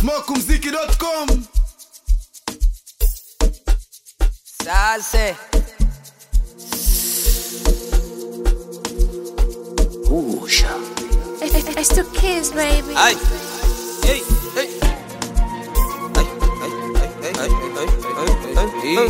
smokumziki.com. Sase Usha It's the kids, baby. Ay Hey Hey Ay Ay Ay Ay Ay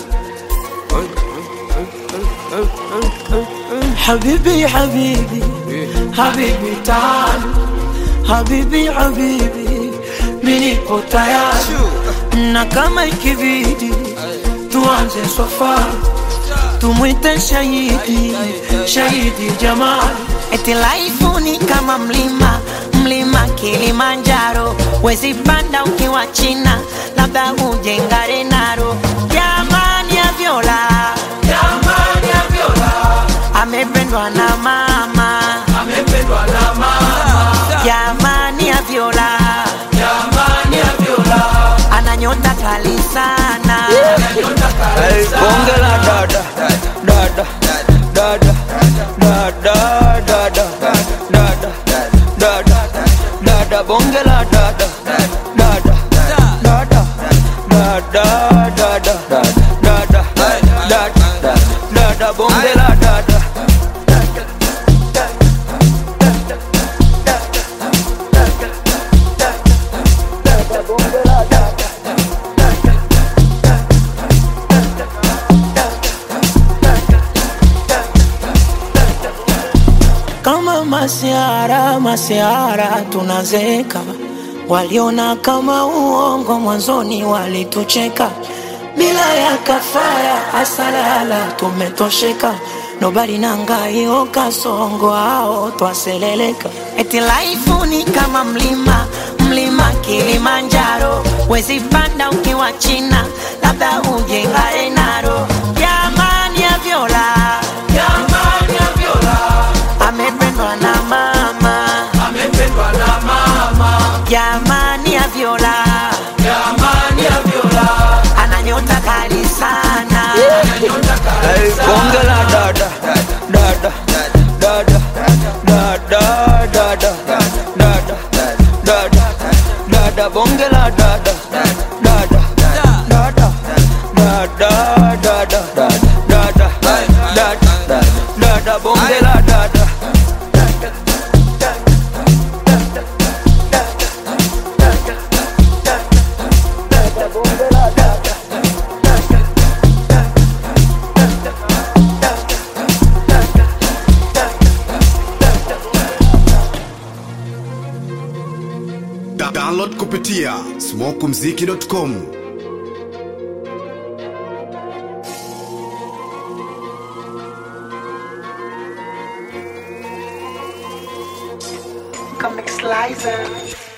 حبيبي حبيبي حبيبي تعال حبيبي حبيبي niko tayari na kama ikibidi tuanze safari tumwite shahidi shahidi Jamali. Eti life ni kama mlima Kilimanjaro, wezi panda ukiwa China, labda ujenga Renaro. Jamani ya Viola amependwa na mama, jamani ya Viola ananyota kali sana. Bonge la dada dada dada dada dada dada dada dada bonge la dada dada dada dada dada dada dada dada bonge la dada. Kama masiara tunazeka, waliona kama uongo mwanzoni walitucheka, bila ya kafara asalala tumetosheka, nobody nangaio kasongo hao twaseleleka. Eti life ni kama mlima Kilimanjaro, wezi panda ukiwa China, labda ujenga Renaro. Jamani ya Viola amependwa na mama, jamani ya Viola ananyota kali sana. Bonge la dada dada dada dada dada dada dada dada bonge la dada dada dada dada dada dada dada dada bonge la dada. Download kupitia smokumziki.com. Comic Slicer.